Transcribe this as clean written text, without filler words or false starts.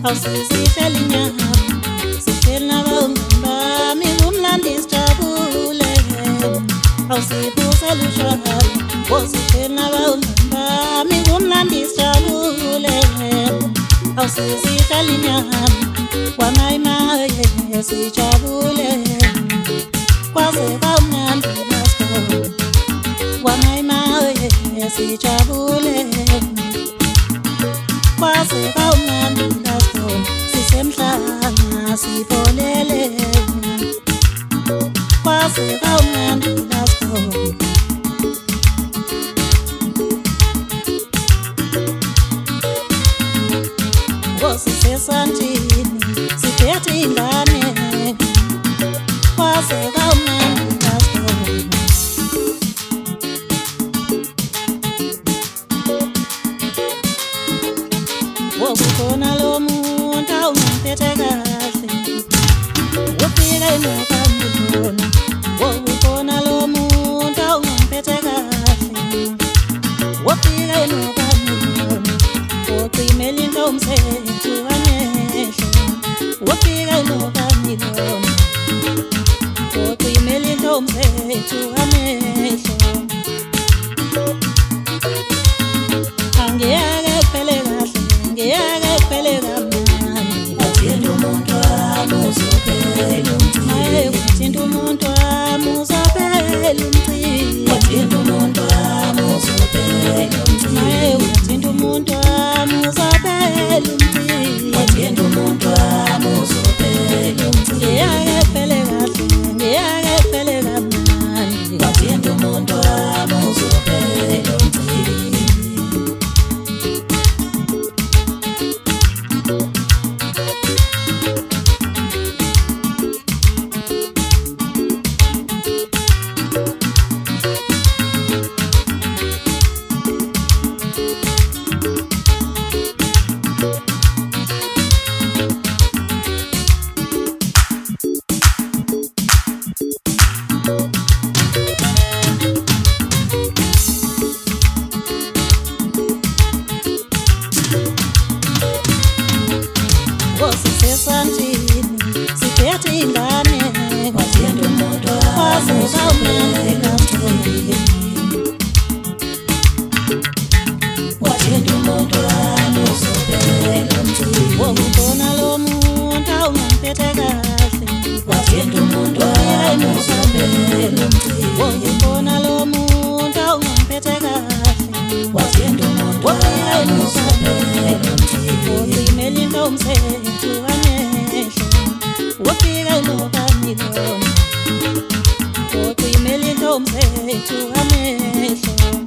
awusizihleli inyama sihleli nabangami kumnandi sijabule awusiphusela ushwala sihleli nabangami kumnandi sijabule awusizihleli inyama wamayimaye sijabule kwaze kamnandi lasko wamayimaye sijabule kwaze kamnandi lasko sisemhlanga sifolele kwaze kamnandi lasko sisesandlini siphethe ingane kwaze kamnandi lasko kukhona lo muntu awungiphethe kahle ufike nokamkhona kukhona lo muntu awungiphethe kahle ufike nokamkhona ucimela intomsethu amehlo ufike nokamkhona ucimela intomsethu amehlo angiyake kuphele kahle ngiyake kuphele kamnandi athinta umuntu wami uzophela umcimbi athinta umuntu wami uzophela umcimbi athinta umuntu wami uzophela umcimbi athinta umuntu wami uzophela umcimbi athinta umuntu wami uzophela umcimbi ngiyake kuphele kahle ngiyake kuphele kamnandi athinta umuntu wami uzophela umcimbi sisesandlini siphethe ingane wathinta umuntu kwaze kamnandi lasko wathinta umuntu wami uzophela umcimbi kukhona lo muntu awungiphethe kahle wathinta umuntu wami uzophela umcimbi kukhona lo muntu awungiphethe kahle wathinta umuntu wami uzophela umcimbi ucimela intomsethu amehlo ufike nokamkhona ucimela intomsethu amehlo